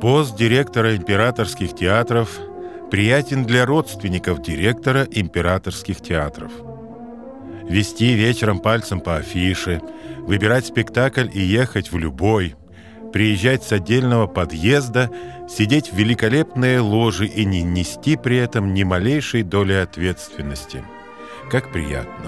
Пост директора императорских театров приятен для родственников директора императорских театров. Вести вечером пальцем по афише, выбирать спектакль и ехать в любой, приезжать с отдельного подъезда, сидеть в великолепной ложе и не нести при этом ни малейшей доли ответственности. Как приятно!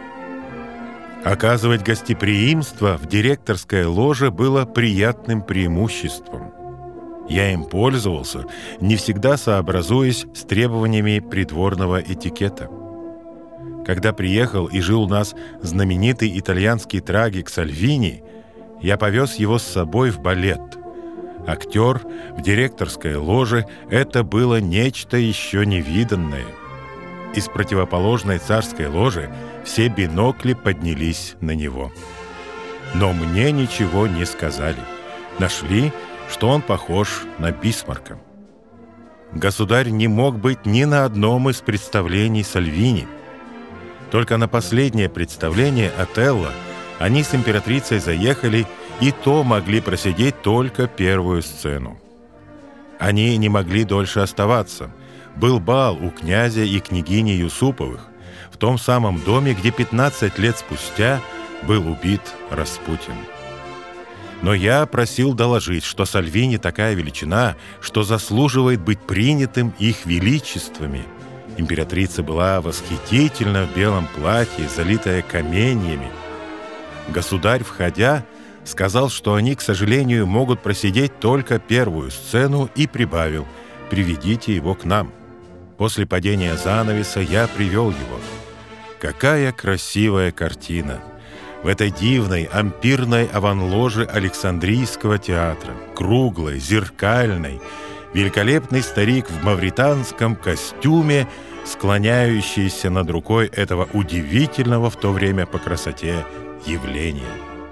Оказывать гостеприимство в директорской ложе было приятным преимуществом. Я им пользовался, не всегда сообразуясь с требованиями придворного этикета. Когда приехал и жил у нас знаменитый итальянский трагик Сальвини, я повез его с собой в балет. Актер в директорской ложе – это было нечто еще невиданное. Из противоположной царской ложи все бинокли поднялись на него. Но мне ничего не сказали. Нашли, что он похож на Бисмарка. Государь не мог быть ни на одном из представлений Сальвини. Только на последнее представление «Отелло» они с императрицей заехали, и то могли просидеть только первую сцену. Они не могли дольше оставаться. Был бал у князя и княгини Юсуповых, в том самом доме, где 15 лет спустя был убит Распутин. Но я просил доложить, что Сальвини такая величина, что заслуживает быть принятым их величествами. Императрица была восхитительна в белом платье, залитая каменьями. Государь, входя, сказал, что они, к сожалению, могут просидеть только первую сцену, и прибавил: «Приведите его к нам». После падения занавеса я привел его. Какая красивая картина! В этой дивной ампирной аванложе Александрийского театра, круглой, зеркальной, великолепный старик в мавританском костюме, склоняющийся над рукой этого удивительного в то время по красоте явления.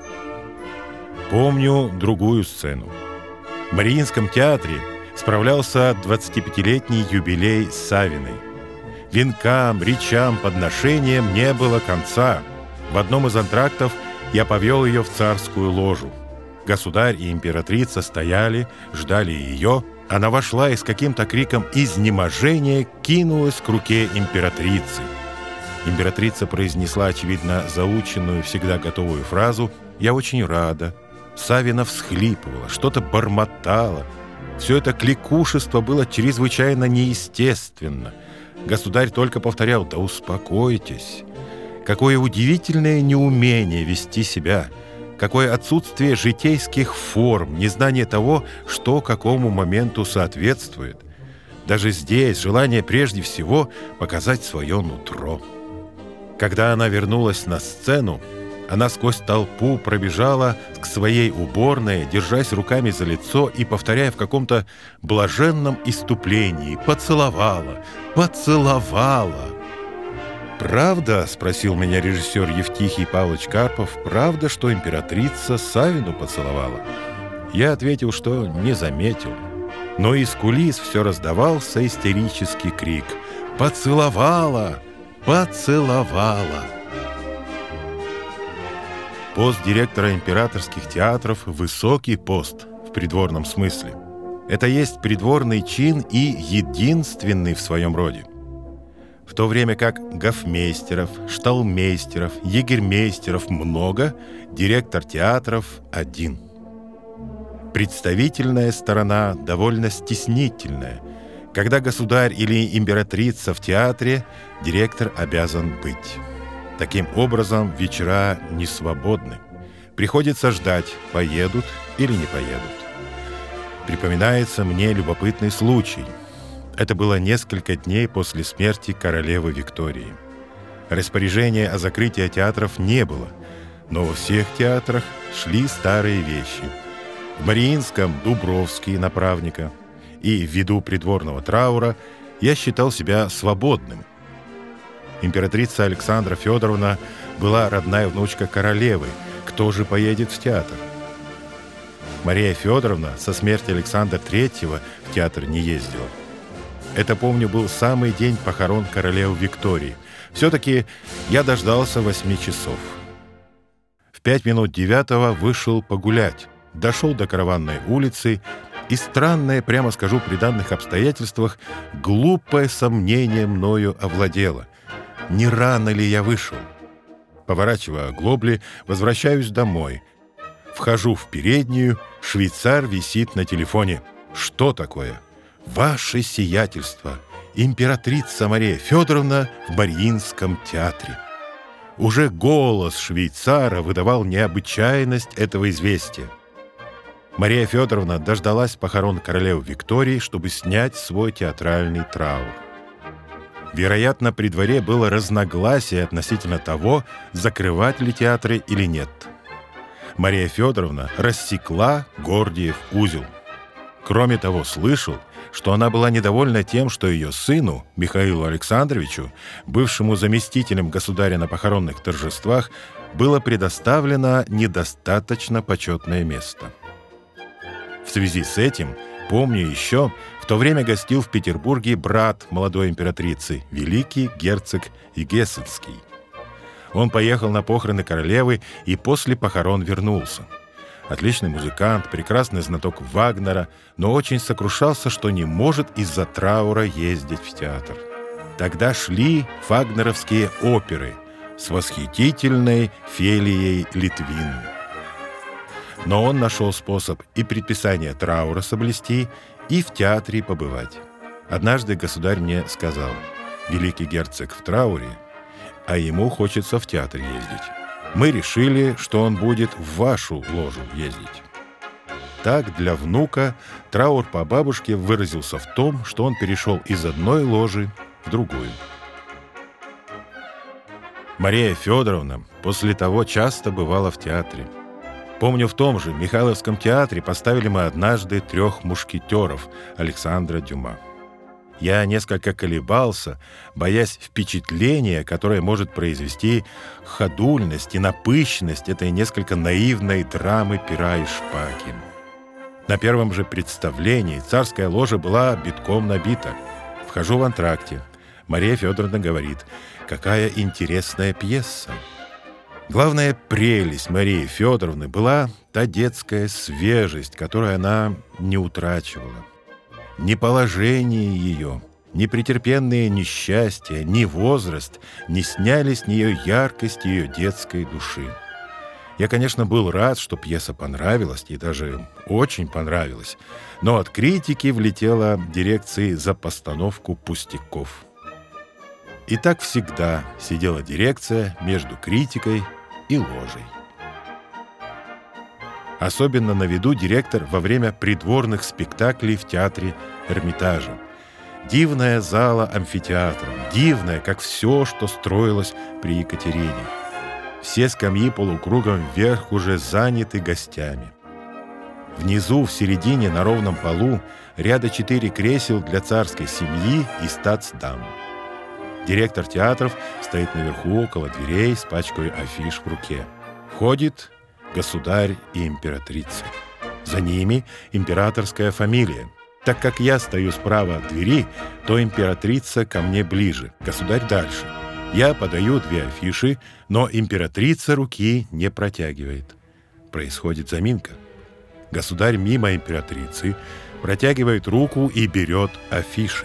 Помню другую сцену. В Мариинском театре справлялся 25-летний юбилей Савиной. Венкам, речам, подношениям не было конца. В одном из антрактов я повел ее в царскую ложу. Государь и императрица стояли, ждали ее. Она вошла и с каким-то криком изнеможения кинулась к руке императрицы. Императрица произнесла, очевидно, заученную, всегда готовую фразу: «Я очень рада». Савина всхлипывала, что-то бормотала. Все это кликушество было чрезвычайно неестественно. Государь только повторял: «Да успокойтесь». Какое удивительное неумение вести себя, какое отсутствие житейских форм, незнание того, что какому моменту соответствует. Даже здесь желание прежде всего показать свое нутро. Когда она вернулась на сцену, она сквозь толпу пробежала к своей уборной, держась руками за лицо и повторяя в каком-то блаженном исступлении: «Поцеловала, поцеловала». «Правда, — спросил меня режиссер Евтихий Павлович Карпов, — правда, что императрица Савину поцеловала?» Я ответил, что не заметил. Но из кулис все раздавался истерический крик: «Поцеловала! Поцеловала!» Пост директора императорских театров – высокий пост в придворном смысле. Это есть придворный чин и единственный в своем роде. В то время как гофмейстеров, шталмейстеров, егермейстеров много, директор театров один. Представительная сторона довольно стеснительная. Когда государь или императрица в театре, директор обязан быть. Таким образом, вечера не свободны. Приходится ждать, поедут или не поедут. Припоминается мне любопытный случай. Это было несколько дней после смерти королевы Виктории. Распоряжения о закрытии театров не было, но во всех театрах шли старые вещи. В Мариинском – Дубровский, направника. И ввиду придворного траура я считал себя свободным. Императрица Александра Федоровна была родная внучка королевы. Кто же поедет в театр? Мария Федоровна со смерти Александра III в театр не ездила. Это, помню, был самый день похорон королевы Виктории. Все-таки я дождался 8 часов. В 8:55 вышел погулять, дошел до Караванной улицы И странное, прямо скажу, при данных обстоятельствах, глупое сомнение мною овладело. Не рано ли я вышел? Поворачивая оглобли, возвращаюсь домой. Вхожу в переднюю, швейцар висит на телефоне. Что такое? Ваше сиятельство, императрица Мария Федоровна в Мариинском театре. Уже голос швейцара выдавал необычайность этого известия. Мария Федоровна дождалась похорон королевы Виктории, чтобы снять свой театральный траур. Вероятно, при дворе было разногласие относительно того, закрывать ли театры или нет. Мария Федоровна рассекла Гордиев узел. Кроме того, слышал, что она была недовольна тем, что ее сыну, Михаилу Александровичу, бывшему заместителем государя на похоронных торжествах, было предоставлено недостаточно почетное место. В связи с этим, помню еще, в то время гостил в Петербурге брат молодой императрицы, великий герцог Гессенский. Он поехал на похороны королевы и после похорон вернулся. Отличный музыкант, прекрасный знаток Вагнера, но очень сокрушался, что не может из-за траура ездить в театр. Тогда шли вагнеровские оперы с восхитительной Фелией Литвин. Но он нашел способ и предписание траура соблюсти, и в театре побывать. Однажды государь мне сказал: «Великий герцог в трауре, а ему хочется в театр ездить. Мы решили, что он будет в вашу ложу ездить». Так для внука траур по бабушке выразился в том, что он перешел из одной ложи в другую. Мария Федоровна после того часто бывала в театре. Помню, в том же Михайловском театре поставили мы однажды «Трех мушкетеров» Александра Дюма. Я несколько колебался, боясь впечатления, которое может произвести ходульность и напыщенность этой несколько наивной драмы пера и шпаги. На первом же представлении царская ложа была битком набита. Вхожу в антракте. Мария Федоровна говорит: «Какая интересная пьеса!» Главная прелесть Марии Федоровны была та детская свежесть, которую она не утрачивала. Ни положение ее, ни претерпенные несчастья, ни возраст не сняли с нее яркость ее детской души. Я, конечно, был рад, что пьеса понравилась, и даже очень понравилась, но от критики влетела дирекции за постановку пустяков. И так всегда сидела дирекция между критикой и ложей. Особенно на виду директор во время придворных спектаклей в театре Эрмитажа. Дивная зала амфитеатра, дивная, как все, что строилось при Екатерине. Все скамьи полукругом вверх уже заняты гостями. Внизу, в середине, на ровном полу, ряда 4 кресел для царской семьи и статсдам. Директор театров стоит наверху около дверей с пачкой афиш в руке. Входит государь и императрица. За ними императорская фамилия. Так как я стою справа от двери, то императрица ко мне ближе, государь дальше. Я подаю 2 афиши, но императрица руки не протягивает. Происходит заминка. Государь мимо императрицы протягивает руку и берет афиши.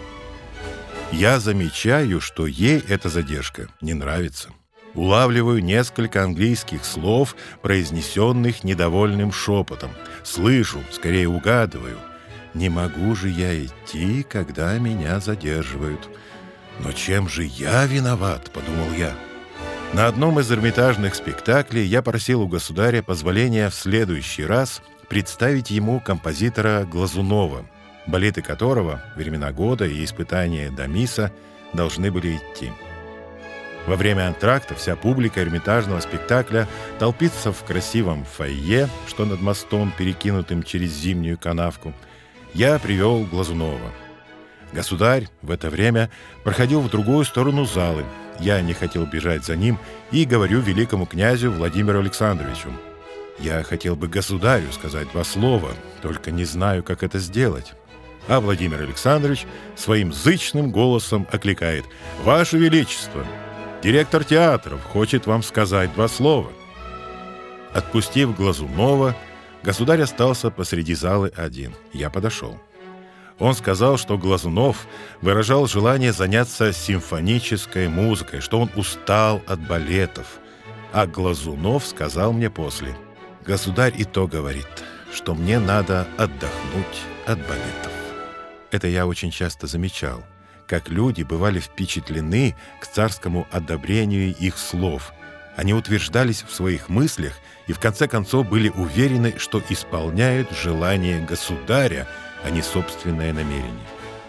Я замечаю, что ей эта задержка не нравится. Улавливаю несколько английских слов, произнесенных недовольным шепотом. Слышу, скорее угадываю. Не могу же я идти, когда меня задерживают. Но чем же я виноват, подумал я. На одном из эрмитажных спектаклей я просил у государя позволения в следующий раз представить ему композитора Глазунова, балеты которого «Времена года» и «Испытания Дамиса» должны были идти. Во время антракта вся публика эрмитажного спектакля толпится в красивом фойе, что над мостом, перекинутым через зимнюю канавку. Я привел Глазунова. Государь в это время проходил в другую сторону залы. Я не хотел бежать за ним и говорю великому князю Владимиру Александровичу: «Я хотел бы государю сказать 2 слова, только не знаю, как это сделать». А Владимир Александрович своим зычным голосом окликает: «Ваше Величество, директор театров хочет вам сказать 2 слова». Отпустив Глазунова, Государь остался посреди залы один. Я подошел. Он сказал, что Глазунов выражал желание заняться симфонической музыкой, что он устал от балетов. А Глазунов сказал мне после: «Государь и то говорит, что мне надо отдохнуть от балетов». Это я очень часто замечал, как люди бывали впечатлены к царскому одобрению их слов. Они утверждались в своих мыслях и в конце концов были уверены, что исполняют желание государя, а не собственное намерение.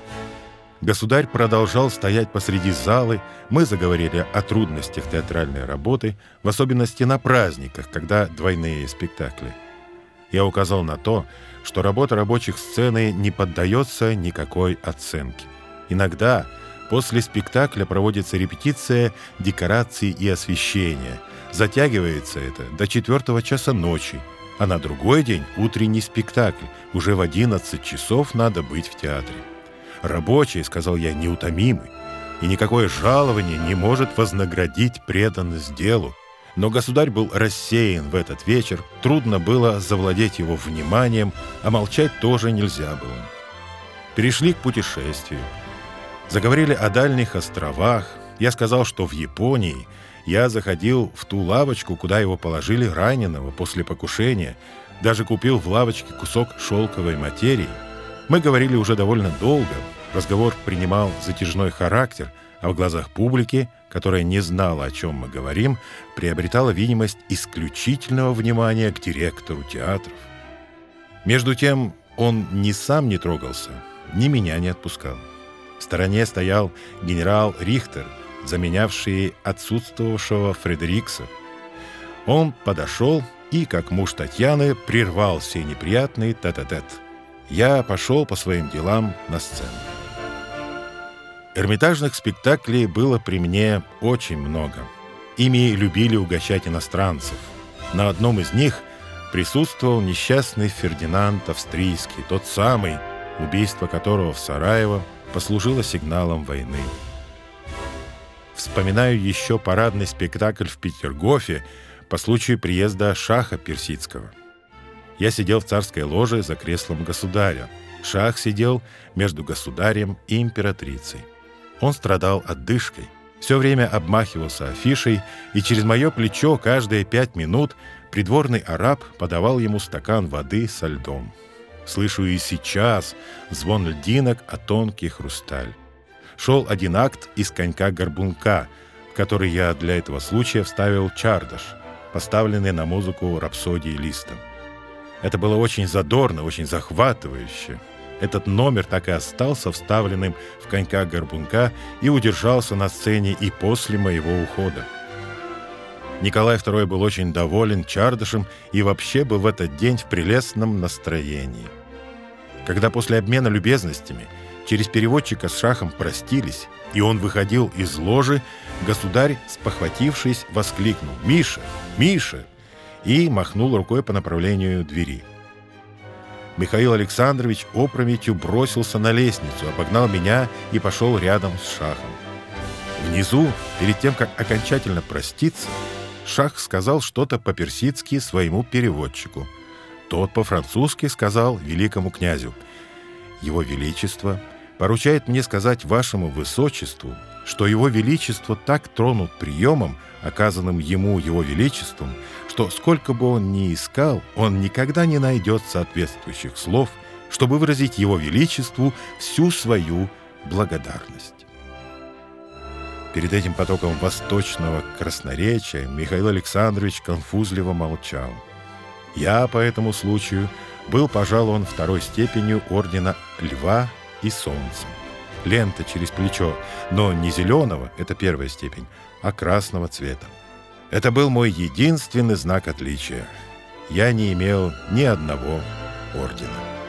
Государь продолжал стоять посреди залы, мы заговорили о трудностях театральной работы, в особенности на праздниках, когда двойные спектакли. Я указал на то, что работа рабочих сцены не поддается никакой оценке. Иногда после спектакля проводится репетиция декораций и освещения. Затягивается это до 4 часа ночи, а на другой день утренний спектакль. Уже в 11 часов надо быть в театре. Рабочие, сказал я, неутомимы, и никакое жалование не может вознаградить преданность делу. Но государь был рассеян в этот вечер, трудно было завладеть его вниманием, а молчать тоже нельзя было. Перешли к путешествию. Заговорили о дальних островах. Я сказал, что в Японии я заходил в ту лавочку, куда его положили раненого после покушения, даже купил в лавочке кусок шелковой материи. Мы говорили уже довольно долго, разговор принимал затяжной характер, а в глазах публики, которая не знала, о чем мы говорим, приобретала видимость исключительного внимания к директору театров. Между тем он ни сам не трогался, ни меня не отпускал. В стороне стоял генерал Рихтер, заменявший отсутствовавшего Фредерикса. Он подошел и, как муж Татьяны, прервал сей неприятный тет-а-тет. Я пошел по своим делам на сцену. Эрмитажных спектаклей было при мне очень много. Ими любили угощать иностранцев. На одном из них присутствовал несчастный Фердинанд Австрийский, тот самый, убийство которого в Сараево послужило сигналом войны. Вспоминаю еще парадный спектакль в Петергофе по случаю приезда шаха персидского. Я сидел в царской ложе за креслом государя. Шах сидел между государем и императрицей. Он страдал отдышкой, все время обмахивался афишей, и через мое плечо каждые 5 минут придворный араб подавал ему стакан воды со льдом. Слышу и сейчас звон льдинок о тонкий хрусталь. Шел один акт из «Конька-горбунка», в который я для этого случая вставил чардаш, поставленный на музыку рапсодии Листа. Это было очень задорно, очень захватывающе. Этот номер так и остался вставленным в «Конька-горбунка» и удержался на сцене и после моего ухода. Николай II был очень доволен чардашем и вообще был в этот день в прелестном настроении. Когда после обмена любезностями через переводчика с шахом простились, и он выходил из ложи, государь, спохватившись, воскликнул: «Миша! Миша!» и махнул рукой по направлению двери. Михаил Александрович опрометью бросился на лестницу, обогнал меня и пошел рядом с шахом. Внизу, перед тем, как окончательно проститься, шах сказал что-то по-персидски своему переводчику. Тот по-французски сказал великому князю: «Его Величество поручает мне сказать вашему высочеству, что его величество так тронут приемом, оказанным ему его величеством, что сколько бы он ни искал, он никогда не найдет соответствующих слов, чтобы выразить его величеству всю свою благодарность». Перед этим потоком восточного красноречия Михаил Александрович конфузливо молчал. Я по этому случаю был пожалован 2-й степенью ордена Льва и Солнца. Лента через плечо, но не зеленого, это 1-я степень, а красного цвета. Это был мой единственный знак отличия. Я не имел ни одного ордена.